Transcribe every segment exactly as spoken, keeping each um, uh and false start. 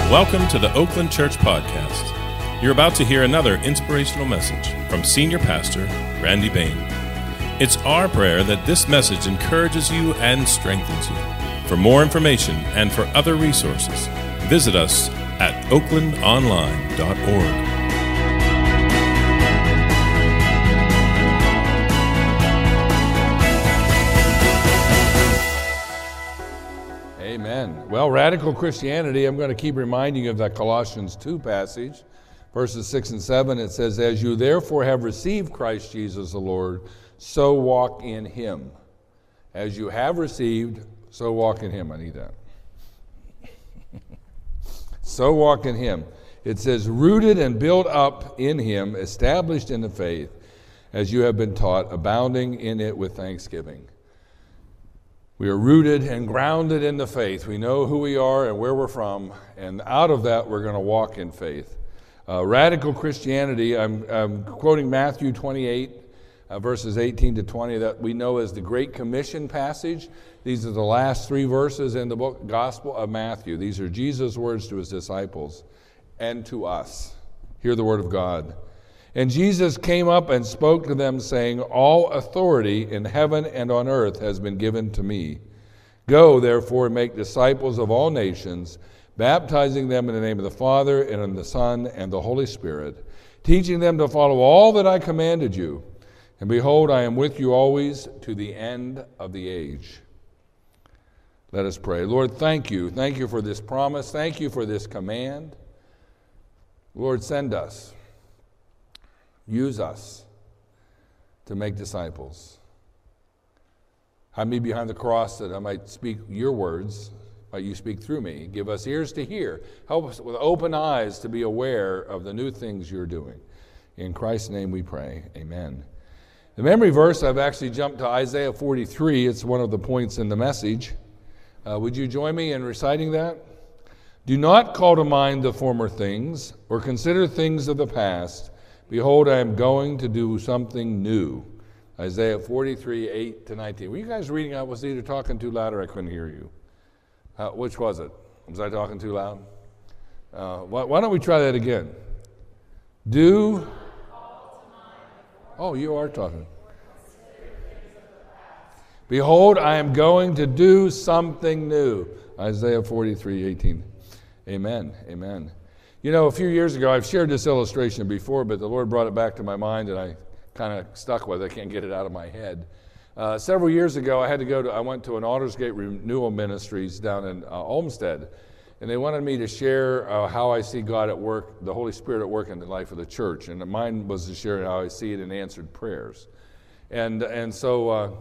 Welcome to the Oakland Church Podcast. You're about to hear another inspirational message from Senior Pastor Randy Bain. It's our prayer that this message encourages you and strengthens you. For more information and for other resources, visit us at oakland online dot org. Amen. Well, radical Christianity, I'm going to keep reminding you of that Colossians two passage, verses six and seven. It says, "As you therefore have received Christ Jesus the Lord, so walk in him." As you have received, so walk in him. I need that. So walk in him. It says, rooted and built up in him, established in the faith, as you have been taught, abounding in it with thanksgiving. We are rooted and grounded in the faith. We know who we are and where we're from, and out of that we're going to walk in faith. Uh, radical Christianity, I'm, I'm quoting Matthew twenty-eight, uh, verses eighteen to twenty, that we know as the Great Commission passage. These are the last three verses in the book Gospel of Matthew. These are Jesus' words to his disciples and to us. Hear the word of God. "And Jesus came up and spoke to them, saying, All authority in heaven and on earth has been given to me. Go, therefore, and make disciples of all nations, baptizing them in the name of the Father, and of the Son, and the Holy Spirit, teaching them to follow all that I commanded you. And behold, I am with you always to the end of the age." Let us pray. Lord, thank you. Thank you for this promise. Thank you for this command. Lord, send us. Use us to make disciples. Hide me behind the cross that I might speak your words, might you speak through me. Give us ears to hear. Help us with open eyes to be aware of the new things you're doing. In Christ's name we pray. Amen. The memory verse, I've actually jumped to Isaiah forty-three. It's one of the points in the message. Uh, would you join me in reciting that? "Do not call to mind the former things, or consider things of the past. Behold, I am going to do something new." Isaiah forty-three, eight to nineteen. Were you guys reading? I was either talking too loud or I couldn't hear you. Uh, which was it? Was I talking too loud? Uh, why, why don't we try that again? Do. Oh, you are talking. "Behold, I am going to do something new." Isaiah forty-three, eighteen. Amen. Amen. You know, a few years ago, I've shared this illustration before, but the Lord brought it back to my mind, and I kind of stuck with it. I can't get it out of my head. Uh, several years ago, I had to go to, I went to an Aldersgate Renewal Ministries down in uh, Olmsted, and they wanted me to share uh, how I see God at work, the Holy Spirit at work in the life of the church, and mine was to share how I see it in answered prayers. And and so uh,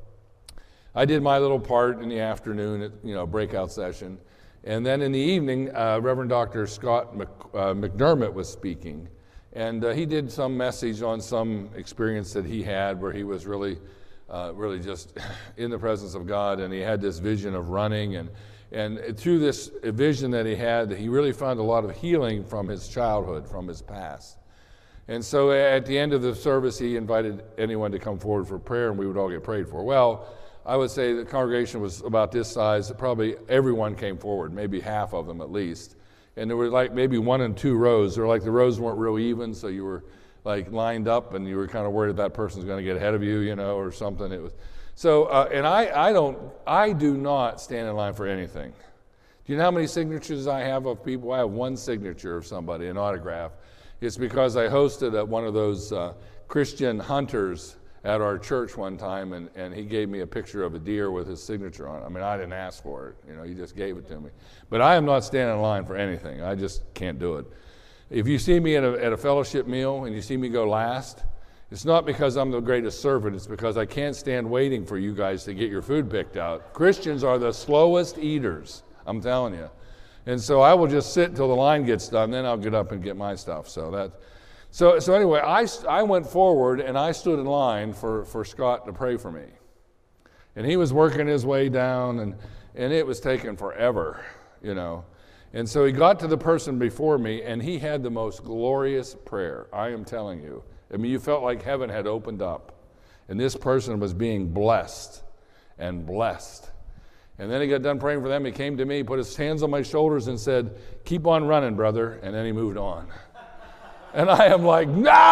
I did my little part in the afternoon, at, you know, breakout session. And then in the evening, uh, Reverend Doctor Scott Mc, uh, McDermott was speaking. And uh, he did some message on some experience that he had where he was really, uh, really just in the presence of God. And he had this vision of running. And, and through this vision that he had, he really found a lot of healing from his childhood, from his past. And so at the end of the service, he invited anyone to come forward for prayer, and we would all get prayed for. Well, I would say the congregation was about this size. Probably everyone came forward, maybe half of them at least. And there were like maybe one and two rows. They were like the rows weren't real even, so you were like lined up, and you were kind of worried that person's going to get ahead of you, you know, or something. It was so. Uh, and I, I don't, I do not stand in line for anything. Do you know how many signatures I have of people? I have one signature of somebody, an autograph. It's because I hosted at one of those uh, Christian hunters at our church one time, and, and he gave me a picture of a deer with his signature on it. I mean, I didn't ask for it. You know, he just gave it to me. But I am not standing in line for anything. I just can't do it. If you see me at a, at a fellowship meal and you see me go last, it's not because I'm the greatest servant. It's because I can't stand waiting for you guys to get your food picked out. Christians are the slowest eaters, I'm telling you. And so I will just sit until the line gets done, then I'll get up and get my stuff. So that... So, so anyway, I, I went forward and I stood in line for, for Scott to pray for me. And he was working his way down, and, and it was taking forever, you know. And so he got to the person before me, and he had the most glorious prayer, I am telling you. I mean, you felt like heaven had opened up, and this person was being blessed and blessed. And then he got done praying for them. He came to me, put his hands on my shoulders and said, "Keep on running, brother." And then he moved on. And I am like,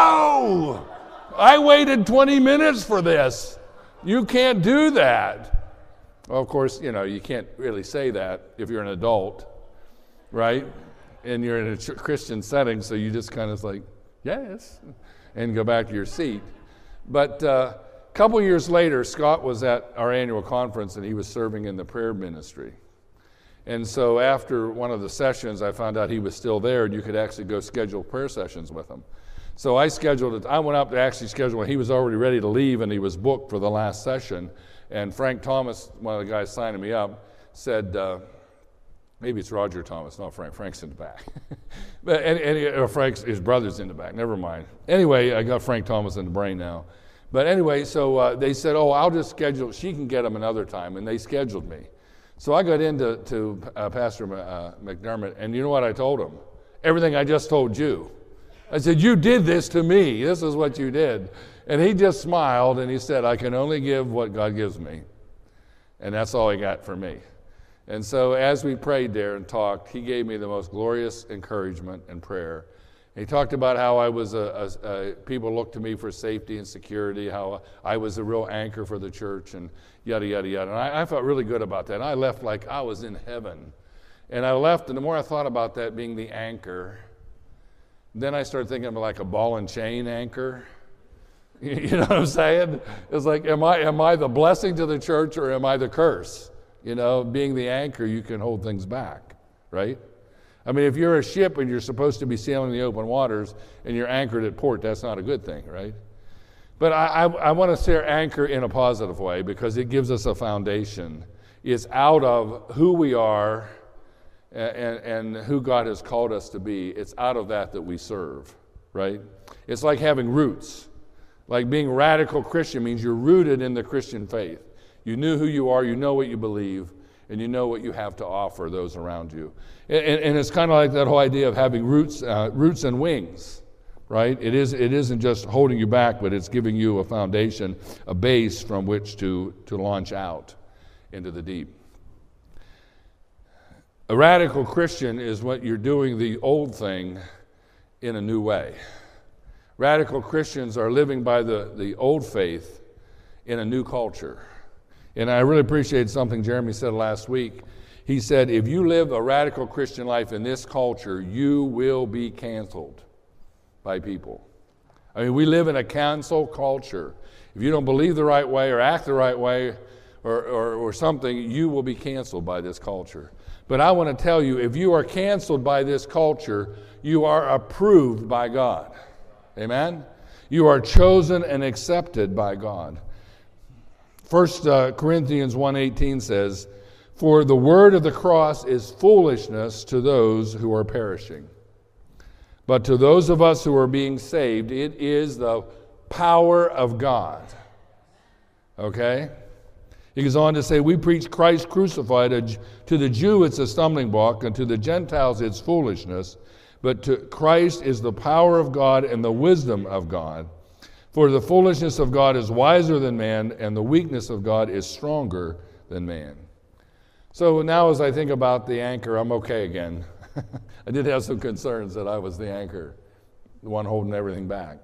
no! I waited twenty minutes for this. You can't do that. Well, of course, you know, you can't really say that if you're an adult, right? And you're in a Christian setting, so you just kind of like, yes, and go back to your seat. But uh, a couple years later, Scott was at our annual conference, and he was serving in the prayer ministry. And so after one of the sessions, I found out he was still there, and you could actually go schedule prayer sessions with him. So I scheduled it. I went up to actually schedule it. He was already ready to leave, and he was booked for the last session. And Frank Thomas, one of the guys signing me up, said, uh, maybe it's Roger Thomas, not Frank. Frank's in the back. but and, and or Frank's his brother's in the back. Never mind. Anyway, I got Frank Thomas in the brain now. But anyway, so uh, they said, "Oh, I'll just schedule. She can get him another time," and they scheduled me. So I got into to uh, Pastor uh, McDermott, and you know what I told him? Everything I just told you. I said, "You did this to me. This is what you did." And he just smiled, and he said, "I can only give what God gives me." And that's all he got for me. And so as we prayed there and talked, he gave me the most glorious encouragement and prayer. He talked about how I was a, a, a people looked to me for safety and security, how I was a real anchor for the church, and yada, yada, yada. And I, I felt really good about that. And I left like I was in heaven. And I left, and the more I thought about that being the anchor, then I started thinking of like a ball and chain anchor. You know what I'm saying? It's like, am I am I the blessing to the church, or am I the curse? You know, being the anchor, you can hold things back, right? I mean, if you're a ship and you're supposed to be sailing the open waters and you're anchored at port, that's not a good thing, right? But I, I, I want to say anchor in a positive way, because it gives us a foundation. It's out of who we are and, and who God has called us to be. It's out of that that we serve, right? It's like having roots. Like being radical Christian means you're rooted in the Christian faith. You knew who you are, you know what you believe, and you know what you have to offer those around you. And, and it's kind of like that whole idea of having roots, uh, roots and wings, right? It is. It isn't just holding you back, but it's giving you a foundation, a base from which to, to launch out into the deep. A radical Christian is what you're doing the old thing in a new way. Radical Christians are living by the, the old faith in a new culture. And I really appreciate something Jeremy said last week. He said, if you live a radical Christian life in this culture, you will be canceled by people. I mean, we live in a cancel culture. If you don't believe the right way or act the right way or, or, or something, you will be canceled by this culture. But I want to tell you, if you are canceled by this culture, you are approved by God. Amen? You are chosen and accepted by God. First uh, Corinthians one eighteen says, "For the word of the cross is foolishness to those who are perishing. But to those of us who are being saved, it is the power of God." Okay? He goes on to say, "We preach Christ crucified. To the Jew it's a stumbling block, and to the Gentiles it's foolishness. But to Christ is the power of God and the wisdom of God. For the foolishness of God is wiser than man, and the weakness of God is stronger than man." So now as I think about the anchor, I'm okay again. I did have some concerns that I was the anchor, the one holding everything back.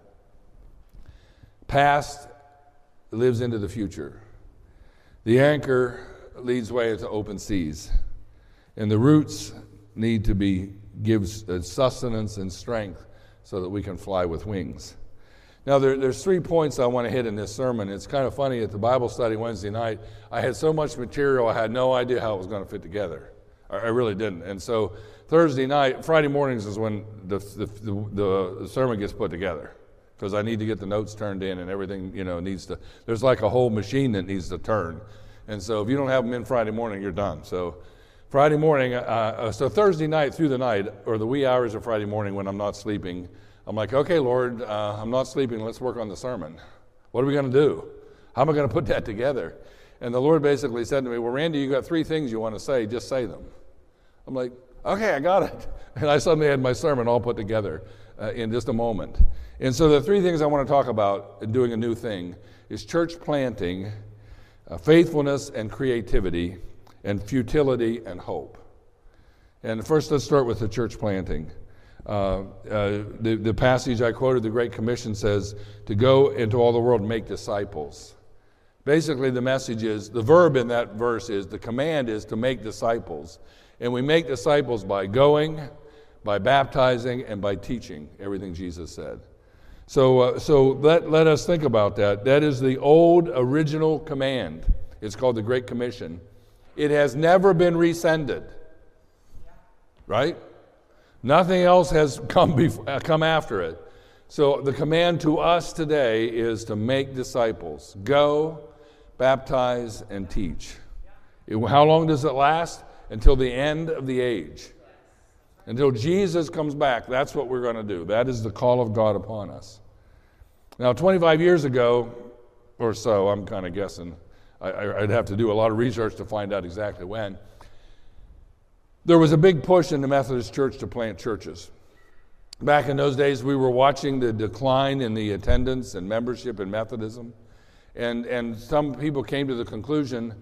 Past lives into the future. The anchor leads way into open seas. And the roots need to be gives sustenance and strength so that we can fly with wings. Now, there, there's three points I want to hit in this sermon. It's kind of funny, at the Bible study Wednesday night, I had so much material, I had no idea how it was going to fit together. I, I really didn't. And so Thursday night, Friday mornings is when the, the, the, the sermon gets put together, because I need to get the notes turned in and everything, you know, needs to, there's like a whole machine that needs to turn. And so if you don't have them in Friday morning, you're done. So Friday morning, uh, so Thursday night through the night, or the wee hours of Friday morning when I'm not sleeping, I'm like, okay, Lord, uh, I'm not sleeping. Let's work on the sermon. What are we going to do? How am I going to put that together? And the Lord basically said to me, well, Randy, you got three things you want to say. Just say them. I'm like, okay, I got it. And I suddenly had my sermon all put together uh, in just a moment. And so the three things I want to talk about in doing a new thing is church planting, uh, faithfulness and creativity, and futility and hope. And first, let's start with the church planting. Uh, uh, the, the passage I quoted, the Great Commission, says to go into all the world and make disciples. Basically, the message is, the verb in that verse is, the command is to make disciples. And we make disciples by going, by baptizing, and by teaching everything Jesus said. So, uh, so let, let us think about that. That is the old original command. It's called the Great Commission. It has never been rescinded. Right? Nothing else has come before, come after it. So the command to us today is to make disciples. Go, baptize, and teach. It, how long does it last? Until the end of the age. Until Jesus comes back. That's what we're going to do. That is the call of God upon us. Now, twenty-five years ago or so, I'm kind of guessing, I, I'd have to do a lot of research to find out exactly when, there was a big push in the Methodist Church to plant churches. Back in those days, we were watching the decline in the attendance and membership in Methodism. And, and some people came to the conclusion,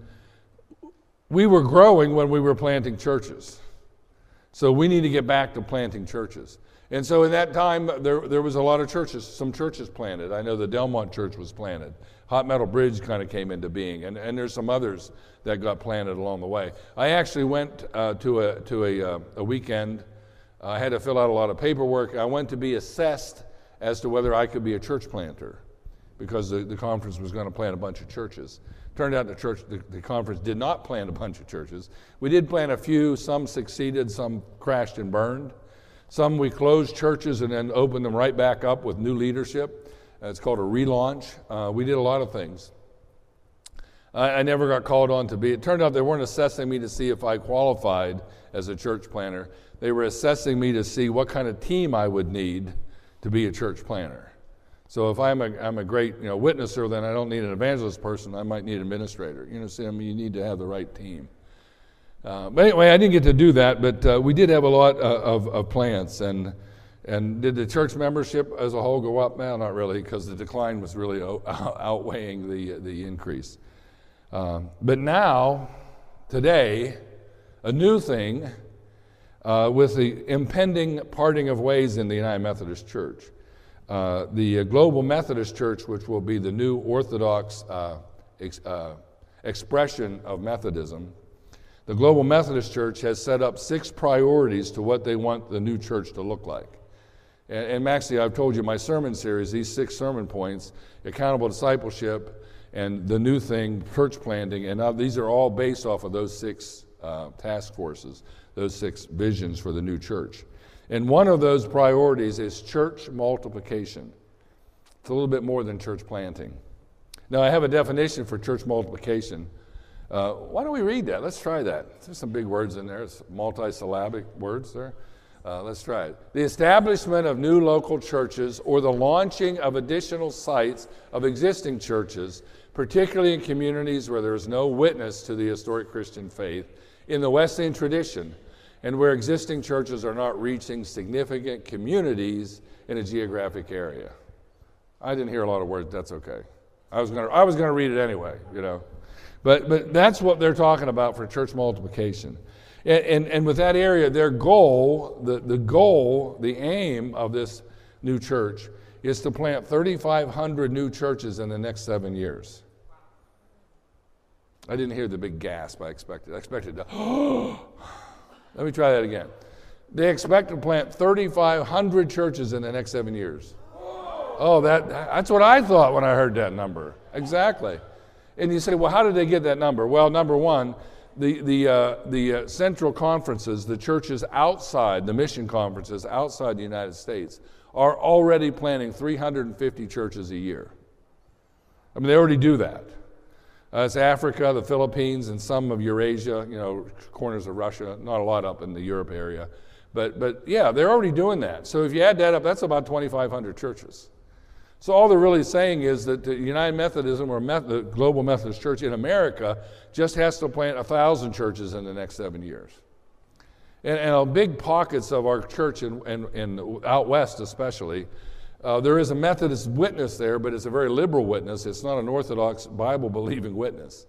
we were growing when we were planting churches. So we need to get back to planting churches. And so in that time, there, there was a lot of churches, some churches planted. I know the Delmont Church was planted. Hot Metal Bridge kind of came into being. And, and there's some others that got planted along the way. I actually went uh, to, a, to a, uh, a weekend. I had to fill out a lot of paperwork. I went to be assessed as to whether I could be a church planter because the, the conference was going to plant a bunch of churches. Turned out the church, the, the conference did not plant a bunch of churches. We did plant a few. Some succeeded, some crashed and burned. Some we closed churches and then opened them right back up with new leadership. Uh, it's called a relaunch. Uh, we did a lot of things. I, I never got called on to be. It turned out they weren't assessing me to see if I qualified as a church planter. They were assessing me to see what kind of team I would need to be a church planter. So if I'm a, I'm a great you know, witnesser, then I don't need an evangelist person. I might need an administrator. You know, see, I mean, you need to have the right team. Uh, but anyway, I didn't get to do that, but uh, we did have a lot uh, of, of plants. And and did the church membership as a whole go up? Well, not really, because the decline was really o- outweighing the the increase. Uh, but now, today, a new thing uh, with the impending parting of ways in the United Methodist Church. Uh, the uh, Global Methodist Church, which will be the new Orthodox uh, ex- uh, expression of Methodism, the Global Methodist Church has set up six priorities to what they want the new church to look like. And, and actually, I've told you my sermon series, these six sermon points, accountable discipleship, and the new thing, church planting, and now these are all based off of those six uh, task forces, those six visions for the new church. And one of those priorities is church multiplication. It's a little bit more than church planting. Now, I have a definition for church multiplication. Uh, why don't we read that? Let's try that. There's some big words in there. It's multi-syllabic words there. Uh, let's try it. The establishment of new local churches or the launching of additional sites of existing churches, particularly in communities where there is no witness to the historic Christian faith, in the Wesleyan tradition, and where existing churches are not reaching significant communities in a geographic area. I didn't hear a lot of words. That's okay. I was going to I was going to read it anyway, you know. But but that's what they're talking about for church multiplication. And, and, and with that area, their goal, the, the goal, the aim of this new church is to plant thirty-five hundred new churches in the next seven years. I didn't hear the big gasp I expected. I expected to, oh, let me try that again. They expect to plant thirty-five hundred churches in the next seven years. Oh, that that's what I thought when I heard that number. Exactly. And you say, well, how did they get that number? Well, number one, the the uh, the uh, central conferences, the churches outside, the mission conferences outside the United States, are already planting three hundred fifty churches a year. I mean, they already do that. Uh, it's Africa, the Philippines, and some of Eurasia, you know, corners of Russia, not a lot up in the Europe area. But, but yeah, they're already doing that. So if you add that up, that's about twenty-five hundred churches. So all they're really saying is that the United Methodism or Meth- the Global Methodist Church in America just has to plant one thousand churches in the next seven years. And, and uh, big pockets of our church, in, in, in out west especially, uh, there is a Methodist witness there, but it's a very liberal witness. It's not an Orthodox Bible-believing witness.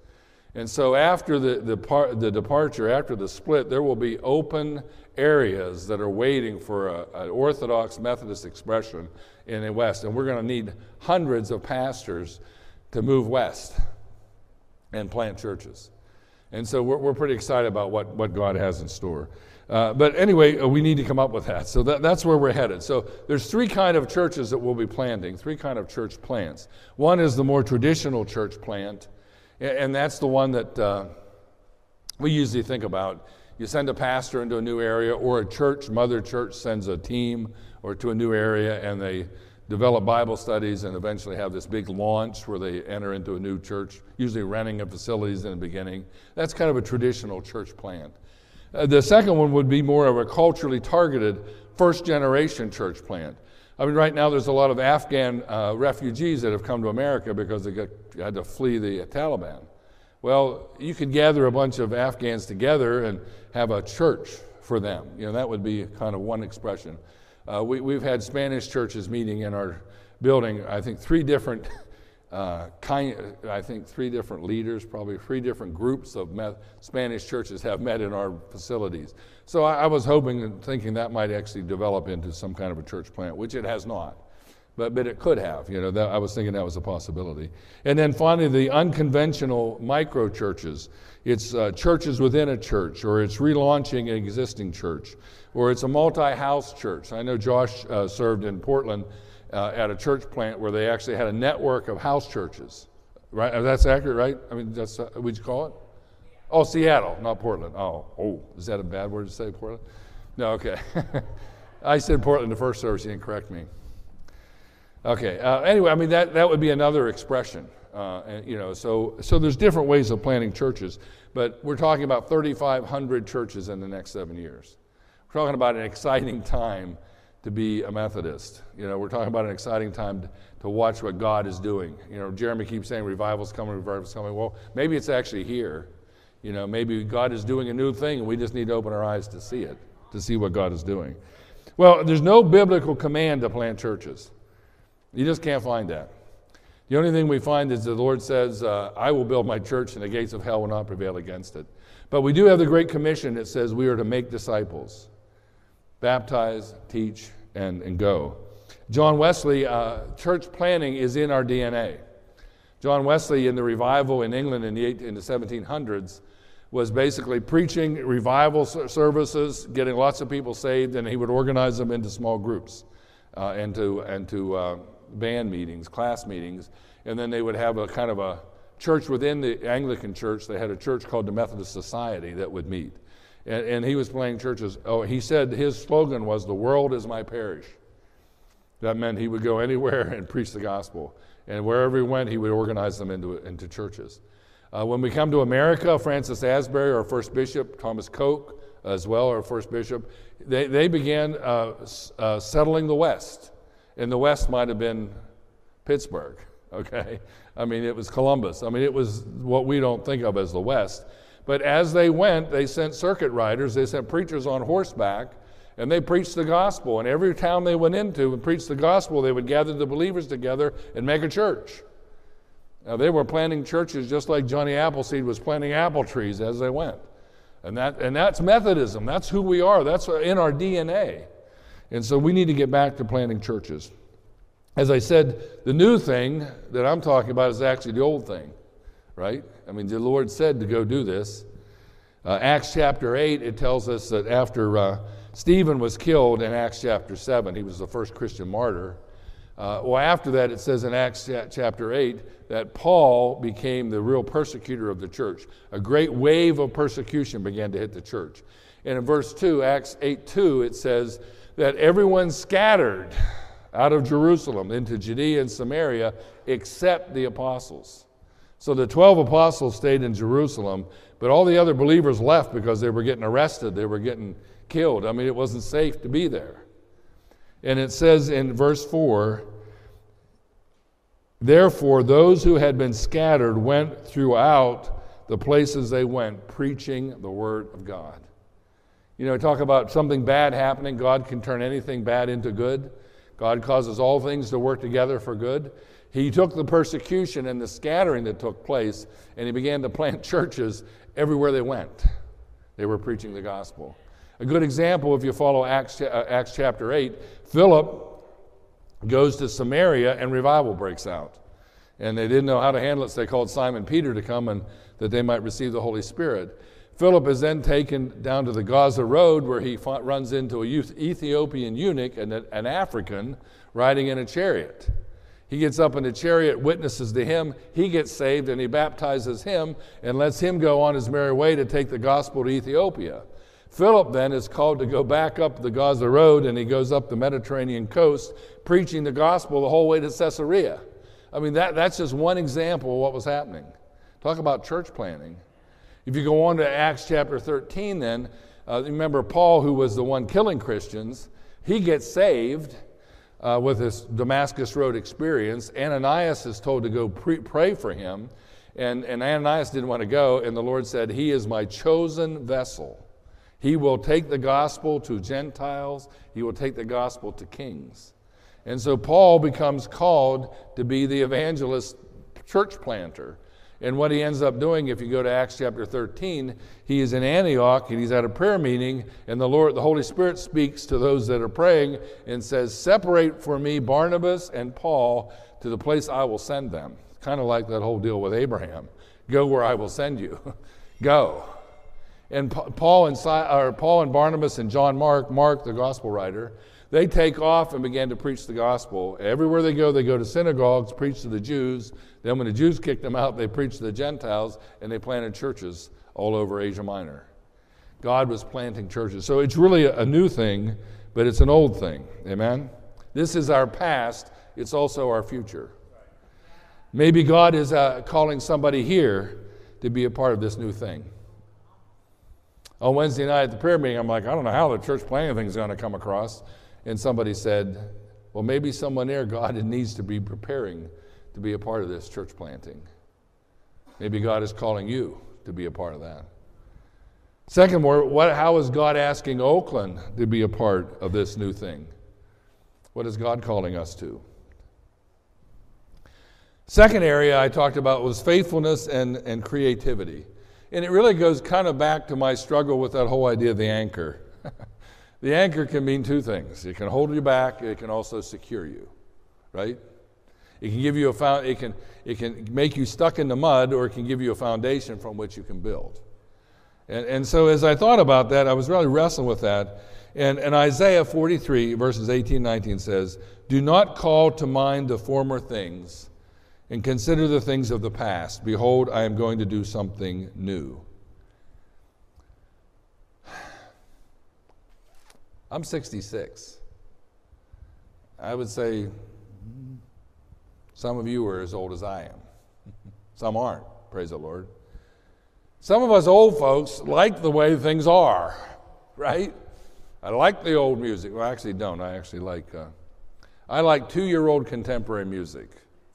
And so after the, the, par, the departure, after the split, there will be open areas that are waiting for an Orthodox Methodist expression in the West. And we're going to need hundreds of pastors to move west and plant churches. And so we're, we're pretty excited about what, what God has in store. Uh, but anyway, uh, we need to come up with that. So that, that's where we're headed. So there's three kind of churches that we'll be planting, three kind of church plants. One is the more traditional church plant, and, and that's the one that uh, we usually think about. You send a pastor into a new area, or a church, mother church sends a team or to a new area, and they develop Bible studies and eventually have this big launch where they enter into a new church, usually renting of facilities in the beginning. That's kind of a traditional church plant. Uh, the second one would be more of a culturally targeted first-generation church plant. I mean, right now there's a lot of Afghan uh, refugees that have come to America because they got, had to flee the Taliban. Well, you could gather a bunch of Afghans together and have a church for them. You know, that would be kind of one expression. Uh, we, we've had Spanish churches meeting in our building, I think three different Uh, kind, I think three different leaders, probably three different groups of met, Spanish churches have met in our facilities. So I, I was hoping and thinking that might actually develop into some kind of a church plant, which it has not, but but it could have. You know, that, I was thinking that was a possibility. And then finally, the unconventional micro churches. It's uh, churches within a church, or it's relaunching an existing church, or it's a multi-house church. I know Josh uh, served in Portland Uh, at a church plant where they actually had a network of house churches, right? That's accurate, right? I mean, that's uh, what'd you call it? Oh, Seattle, not Portland. Oh, oh, is that a bad word to say, Portland? No, okay. I said Portland the first service. You didn't correct me. Okay. Uh, anyway, I mean that that would be another expression, uh, and you know, so so there's different ways of planting churches, but we're talking about thirty-five hundred churches in the next seven years. We're talking about an exciting time to be a Methodist. You know, we're talking about an exciting time to, to watch what God is doing. You know, Jeremy keeps saying revival's coming, revival's coming. Well, maybe it's actually here. You know, maybe God is doing a new thing and we just need to open our eyes to see it, to see what God is doing. Well, there's no biblical command to plant churches. You just can't find that. The only thing we find is the Lord says, uh, I will build my church and the gates of hell will not prevail against it. But we do have the Great Commission that says we are to make disciples. Baptize, teach, and, and go. John Wesley, uh, church planting is in our D N A. John Wesley, in the revival in England in the, eight, in the seventeen hundreds, was basically preaching revival services, getting lots of people saved, and he would organize them into small groups, uh, and to, and to uh, band meetings, class meetings, and then they would have a kind of a church within the Anglican church. They had a church called the Methodist Society that would meet. And, and he was planting churches. Oh, he said his slogan was, "The world is my parish." That meant he would go anywhere and preach the gospel. And wherever he went, he would organize them into, into churches. Uh, when we come to America, Francis Asbury, our first bishop, Thomas Coke as well, our first bishop, they, they began uh, uh, settling the West. And the West might have been Pittsburgh, okay? I mean, it was Columbus. I mean, it was what we don't think of as the West. But as they went, they sent circuit riders, they sent preachers on horseback, and they preached the gospel. And every town they went into and preached the gospel, they would gather the believers together and make a church. Now, they were planting churches just like Johnny Appleseed was planting apple trees as they went. And that and that's Methodism. That's who we are. That's in our D N A. And so we need to get back to planting churches. As I said, the new thing that I'm talking about is actually the old thing, right? I mean, the Lord said to go do this. Uh, Acts chapter eight, it tells us that after uh, Stephen was killed in Acts chapter seven, he was the first Christian martyr. Uh, well, after that, it says in Acts chapter eight that Paul became the real persecutor of the church. A great wave of persecution began to hit the church. And in verse two, Acts eight two, it says that everyone scattered out of Jerusalem into Judea and Samaria except the apostles. So the twelve apostles stayed in Jerusalem, but all the other believers left because they were getting arrested, they were getting killed. I mean, it wasn't safe to be there. And it says in verse four, therefore those who had been scattered went throughout the places they went, preaching the word of God. You know, talk about something bad happening. God can turn anything bad into good. God causes all things to work together for good. He took the persecution and the scattering that took place, and he began to plant churches everywhere they went. They were preaching the gospel. A good example, if you follow Acts, uh, Acts chapter eight, Philip goes to Samaria and revival breaks out. And they didn't know how to handle it, so they called Simon Peter to come and that they might receive the Holy Spirit. Philip is then taken down to the Gaza Road, where he fought, runs into a Ethiopian eunuch and a, an African riding in a chariot. He gets up in the chariot, witnesses to him, he gets saved, and he baptizes him and lets him go on his merry way to take the gospel to Ethiopia. Philip then is called to go back up the Gaza Road, and he goes up the Mediterranean coast, preaching the gospel the whole way to Caesarea. I mean, that, that's just one example of what was happening. Talk about church planting. If you go on to Acts chapter thirteen then, uh, remember Paul, who was the one killing Christians, he gets saved Uh, with his Damascus Road experience. Ananias is told to go pre- pray for him, and, and Ananias didn't want to go, and the Lord said, he is my chosen vessel. He will take the gospel to Gentiles. He will take the gospel to kings. And so Paul becomes called to be the evangelist church planter. And what he ends up doing, if you go to Acts chapter thirteen, he is in Antioch and he's at a prayer meeting, and the Lord, the Holy Spirit speaks to those that are praying and says, separate for me Barnabas and Paul to the place I will send them. Kind of like that whole deal with Abraham. Go where I will send you. Go. And Paul and, or Paul and Barnabas and John Mark, Mark, the gospel writer, they take off and begin to preach the gospel. Everywhere they go, they go to synagogues, preach to the Jews. Then when the Jews kicked them out, they preached to the Gentiles, and they planted churches all over Asia Minor. God was planting churches. So it's really a new thing, but it's an old thing. Amen? This is our past. It's also our future. Maybe God is uh, calling somebody here to be a part of this new thing. On Wednesday night at the prayer meeting, I'm like, I don't know how the church planting thing is going to come across. And somebody said, well, maybe someone there, God needs to be preparing to be a part of this church planting. Maybe God is calling you to be a part of that. Second, what, how is God asking Oakland to be a part of this new thing? What is God calling us to? Second area I talked about was faithfulness and, and creativity. And it really goes kind of back to my struggle with that whole idea of the anchor. The anchor can mean two things. It can hold you back. It can also secure you, right? It can give you a found, it can it can make you stuck in the mud, or it can give you a foundation from which you can build. And and so as I thought about that, I was really wrestling with that. And, and Isaiah forty-three, verses eighteen and nineteen says, do not call to mind the former things, and consider the things of the past. Behold, I am going to do something new. I'm sixty-six. I would say some of you are as old as I am. Some aren't, praise the Lord. Some of us old folks like the way things are, right? I like the old music. Well, I actually don't. I actually like, uh, I like two-year-old contemporary music.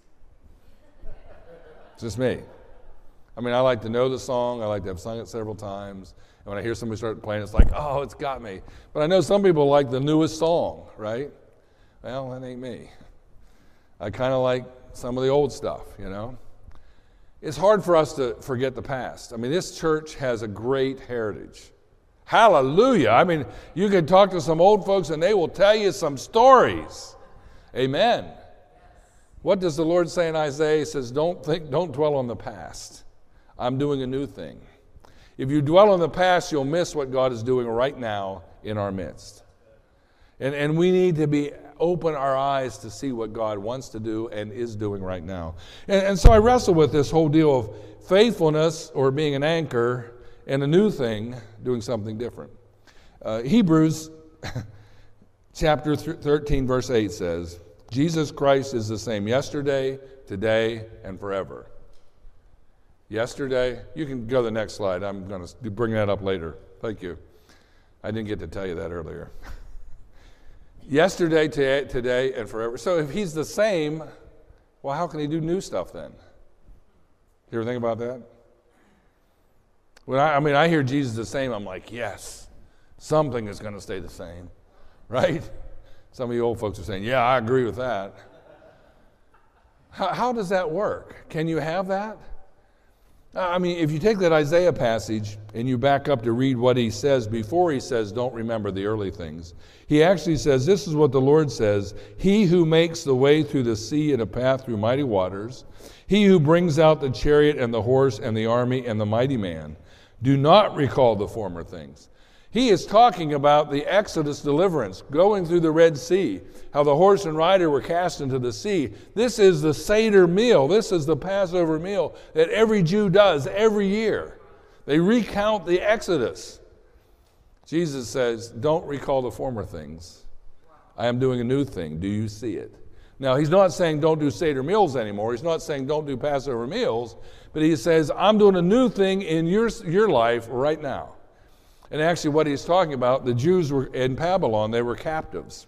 It's just me. I mean, I like to know the song. I like to have sung it several times. And when I hear somebody start playing, it's like, oh, it's got me. But I know some people like the newest song, right? Well, that ain't me. I kind of like some of the old stuff, you know? It's hard for us to forget the past. I mean, this church has a great heritage. Hallelujah. I mean, you can talk to some old folks and they will tell you some stories. Amen. What does the Lord say in Isaiah? He says, don't think, don't dwell on the past. I'm doing a new thing. If you dwell on the past, you'll miss what God is doing right now in our midst. And, and we need to be open our eyes to see what God wants to do and is doing right now. And, and so I wrestle with this whole deal of faithfulness, or being an anchor, and a new thing, doing something different. Uh, Hebrews chapter thirteen, verse eight says, Jesus Christ is the same yesterday, today, and forever. Yesterday, you can go to the next slide. I'm going to bring that up later. Thank you. I didn't get to tell you that earlier. Yesterday, t- today, and forever. So if he's the same, well, how can he do new stuff then? You ever think about that? When I, I mean, I hear Jesus the same, I'm like, yes, something is going to stay the same, right? Some of you old folks are saying, yeah, I agree with that. How, how does that work? Can you have that? I mean, if you take that Isaiah passage and you back up to read what he says before he says, don't remember the early things, he actually says, this is what the Lord says, he who makes the way through the sea and a path through mighty waters, he who brings out the chariot and the horse and the army and the mighty man, do not recall the former things. He is talking about the Exodus deliverance, going through the Red Sea, how the horse and rider were cast into the sea. This is the Seder meal. This is the Passover meal that every Jew does every year. They recount the Exodus. Jesus says, don't recall the former things. I am doing a new thing. Do you see it? Now, he's not saying don't do Seder meals anymore. He's not saying don't do Passover meals. But he says, I'm doing a new thing in your, your life right now. And actually what he's talking about, the Jews were in Babylon, they were captives.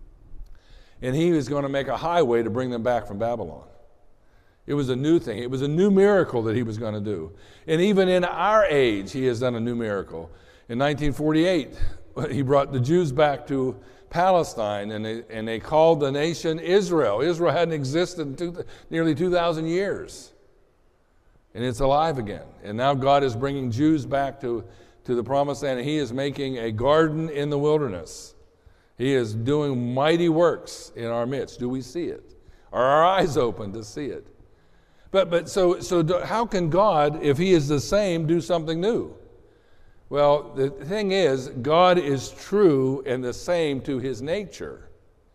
And he was going to make a highway to bring them back from Babylon. It was a new thing. It was a new miracle that he was going to do. And even in our age, he has done a new miracle. In nineteen forty-eight, he brought the Jews back to Palestine, and they, and they called the nation Israel. Israel hadn't existed in two, nearly two thousand years. And it's alive again. And now God is bringing Jews back to to the promised land, and he is making a garden in the wilderness. He is doing mighty works in our midst. Do we see it? Are our eyes open to see it? But but so so do, how can God, if he is the same, do something new? Well, the thing is, God is true and the same to his nature.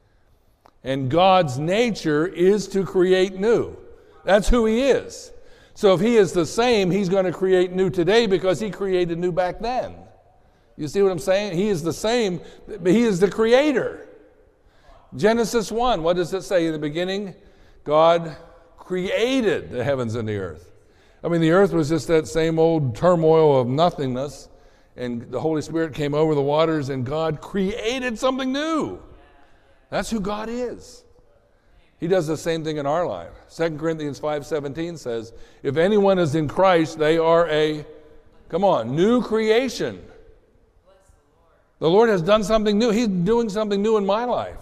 And God's nature is to create new. That's who he is. So if he is the same, he's going to create new today because he created new back then. You see what I'm saying? He is the same, but he is the creator. Genesis one, what does it say in the beginning? God created the heavens and the earth. I mean, the earth was just that same old turmoil of nothingness, and the Holy Spirit came over the waters, and God created something new. That's who God is. He does the same thing in our life. Second Corinthians five seventeen says, if anyone is in Christ, they are a, come on, new creation. The Lord has done something new. He's doing something new in my life.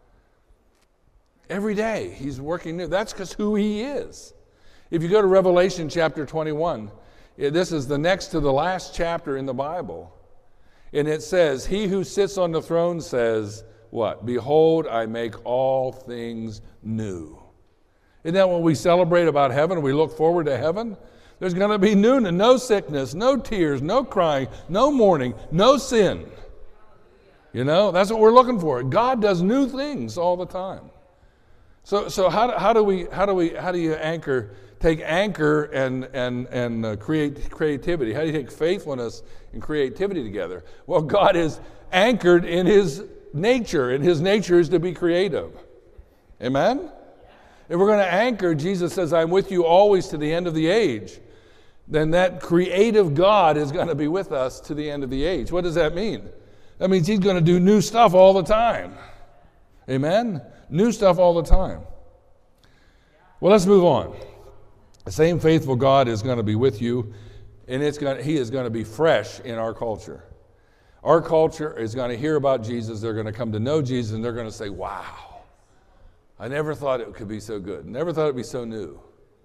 Every day, he's working new. That's because who he is. If you go to Revelation chapter twenty-one, this is the next to the last chapter in the Bible. And it says, he who sits on the throne says, what? Behold, I make all things new. Isn't that what we celebrate about heaven? We look forward to heaven. There's going to be newness, no sickness, no tears, no crying, no mourning, no sin. You know, that's what we're looking for. God does new things all the time. So, so how, how do we, how do we, how do you anchor, take anchor and and and uh, create creativity? How do you take faithfulness and creativity together? Well, God is anchored in his nature, and his nature is to be creative. Amen? If we're going to anchor, Jesus says, I'm with you always to the end of the age, then that creative God is going to be with us to the end of the age. What does that mean? That means he's going to do new stuff all the time. Amen? New stuff all the time. Well, let's move on. The same faithful God is going to be with you, and it's going to, he is going to be fresh in our culture. Our culture is going to hear about Jesus. They're going to come to know Jesus, and they're going to say, wow, I never thought it could be so good. Never thought it would be so new.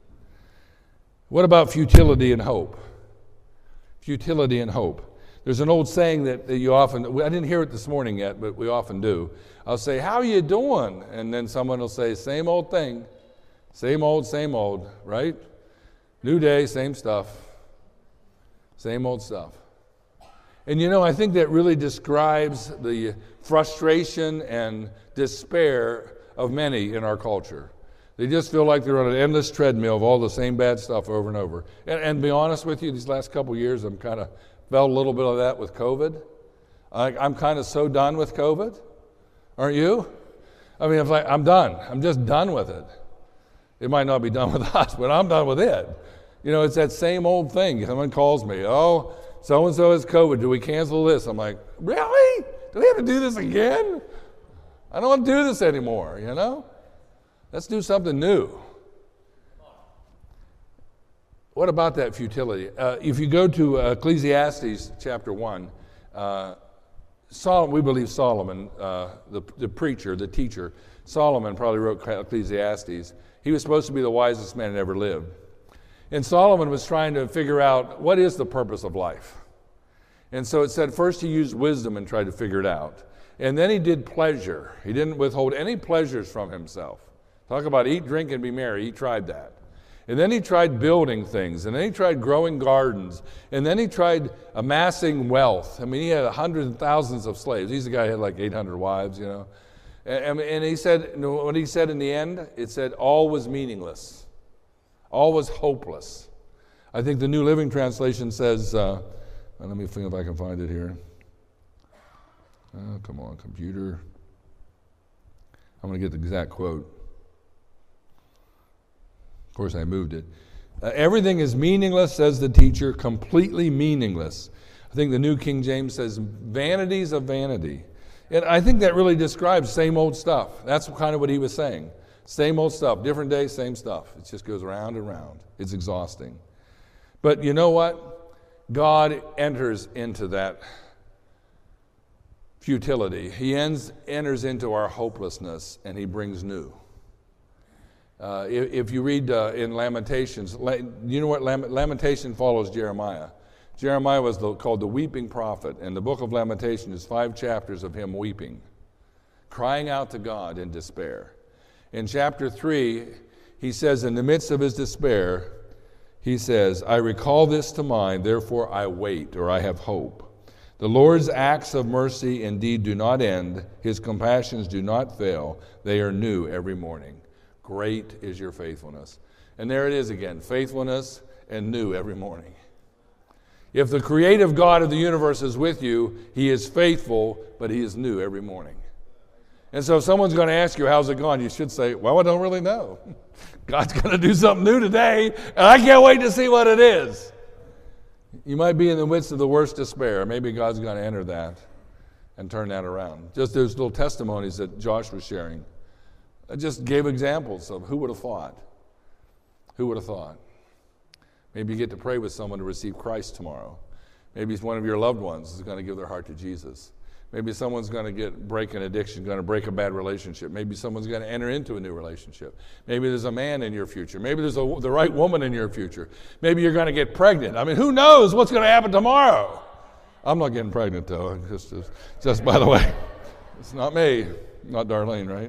What about futility and hope? Futility and hope. There's an old saying that, that you often, I didn't hear it this morning yet, but we often do. I'll say, how are you doing? And then someone will say, same old thing. Same old, same old, right? New day, same stuff. Same old stuff. And you know, I think that really describes the frustration and despair of many in our culture. They just feel like they're on an endless treadmill of all the same bad stuff over and over. And, and to be honest with you, these last couple of years, I'm kind of felt a little bit of that with COVID. I, I'm kind of so done with COVID. Aren't you? I mean, it's like, I'm done. I'm just done with it. It might not be done with us, but I'm done with it. You know, it's that same old thing. Someone calls me, oh, so-and-so has COVID. Do we cancel this? I'm like, really? Do we have to do this again? I don't want to do this anymore, you know? Let's do something new. What about that futility? Uh, if you go to uh, Ecclesiastes chapter one, uh, Solomon, we believe Solomon, uh, the, the preacher, the teacher, Solomon probably wrote Ecclesiastes. He was supposed to be the wisest man that ever lived. And Solomon was trying to figure out, what is the purpose of life? And so it said first he used wisdom and tried to figure it out. And then he did pleasure. He didn't withhold any pleasures from himself. Talk about eat, drink, and be merry. He tried that. And then he tried building things. And then he tried growing gardens. And then he tried amassing wealth. I mean, he had hundreds and thousands of slaves. He's the guy who had like eight hundred wives, you know. And, and he said, what he said in the end, it said all was meaningless. All was hopeless. I think the New Living Translation says, uh, let me think if I can find it here. Oh, come on, computer. I'm going to get the exact quote. Of course, I moved it. Uh, everything is meaningless, says the teacher, completely meaningless. I think the New King James says, vanities of vanity. And I think that really describes same old stuff. That's kind of what he was saying. Same old stuff, different day, same stuff. It just goes round and round. It's exhausting. But you know what? God enters into that futility. He ends, enters into our hopelessness, and he brings new. Uh, if, if you read uh, in Lamentations, you know what? Lamentation follows Jeremiah. Jeremiah was the, called the weeping prophet, and the book of Lamentation is five chapters of him weeping, crying out to God in despair. In chapter three, he says, in the midst of his despair, he says, I recall this to mind, therefore I wait, or I have hope. The Lord's acts of mercy indeed do not end. His compassions do not fail. They are new every morning. Great is your faithfulness. And there it is again, faithfulness and new every morning. If the creative God of the universe is with you, he is faithful, but he is new every morning. And so if someone's going to ask you, how's it going? You should say, well, I don't really know. God's going to do something new today, and I can't wait to see what it is. You might be in the midst of the worst despair. Maybe God's going to enter that and turn that around. Just those little testimonies that Josh was sharing. I just gave examples of who would have thought. Who would have thought? Maybe you get to pray with someone to receive Christ tomorrow. Maybe one of your loved ones is going to give their heart to Jesus. Maybe someone's going to get break an addiction, going to break a bad relationship. Maybe someone's going to enter into a new relationship. Maybe there's a man in your future. Maybe there's a, the right woman in your future. Maybe you're going to get pregnant. I mean, who knows what's going to happen tomorrow? I'm not getting pregnant, though. Just, just, just by the way, it's not me, not Darlene, right?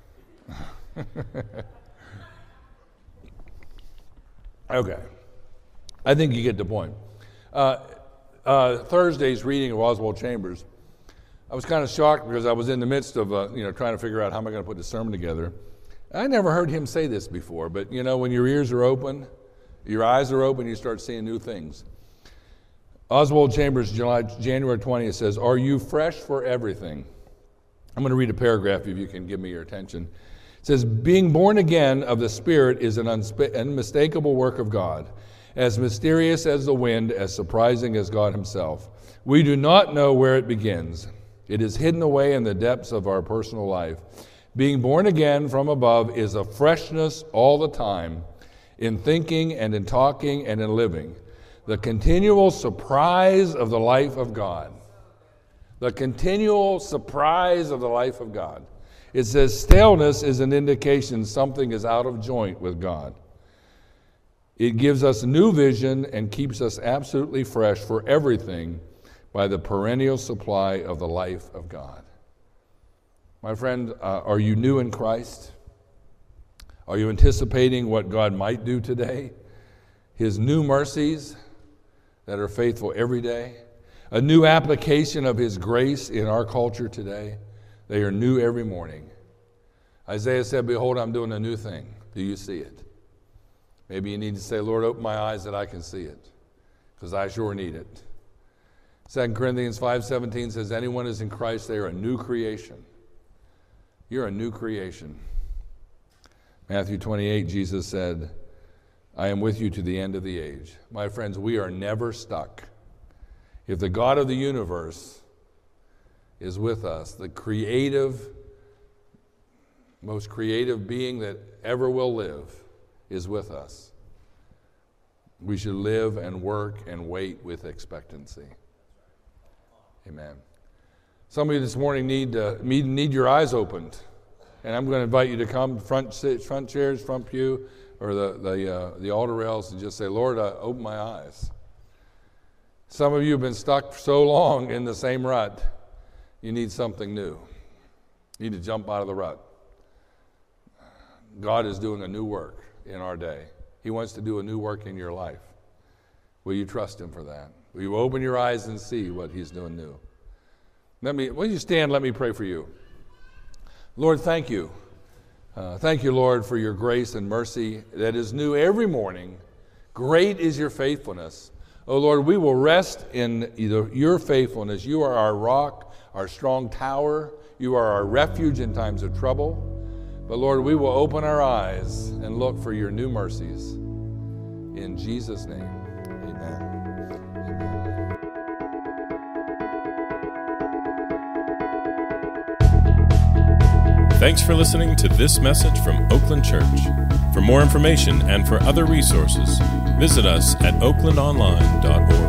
Okay. I think you get the point. Uh, uh, Thursday's reading of Oswald Chambers, I was kind of shocked because I was in the midst of uh, you know trying to figure out how am I going to put the sermon together. I never heard him say this before, but you know when your ears are open, your eyes are open, you start seeing new things. Oswald Chambers, July, January twentieth says, "Are you fresh for everything?" I'm going to read a paragraph if you can give me your attention. It says, "Being born again of the Spirit is an unspe- unmistakable work of God, as mysterious as the wind, as surprising as God himself. We do not know where it begins. It is hidden away in the depths of our personal life. Being born again from above is a freshness all the time, in thinking and in talking and in living. The continual surprise of the life of God." The continual surprise of the life of God. It says staleness is an indication something is out of joint with God. It gives us new vision and keeps us absolutely fresh for everything by the perennial supply of the life of God. My friend, uh, are you new in Christ? Are you anticipating what God might do today? His new mercies that are faithful every day? A new application of his grace in our culture today? They are new every morning. Isaiah said, "Behold, I'm doing a new thing. Do you see it?" Maybe you need to say, "Lord, open my eyes that I can see it," because I sure need it. Second Corinthians five seventeen says, "Anyone is in Christ, they are a new creation." You're a new creation. Matthew twenty-eight, Jesus said, "I am with you to the end of the age." My friends, we are never stuck. If the God of the universe is with us, the creative, most creative being that ever will live is with us, we should live and work and wait with expectancy. Amen. Some of you this morning need, uh, need, need your eyes opened. And I'm going to invite you to come, front front chairs, front pew, or the, the, uh, the altar rails, and just say, Lord, uh, open my eyes. Some of you have been stuck so long in the same rut, you need something new. You need to jump out of the rut. God is doing a new work in our day. He wants to do a new work in your life. Will you trust him for that? Will you open your eyes and see what he's doing new? Let me, will you stand? Let me pray for you. Lord, thank you. Uh, thank you, Lord, for your grace and mercy that is new every morning. Great is your faithfulness. Oh, Lord, we will rest in your faithfulness. You are our rock, our strong tower. You are our refuge in times of trouble. But Lord, we will open our eyes and look for your new mercies. In Jesus' name, amen. Amen. Thanks for listening to this message from Oakland Church. For more information and for other resources, visit us at oakland online dot org.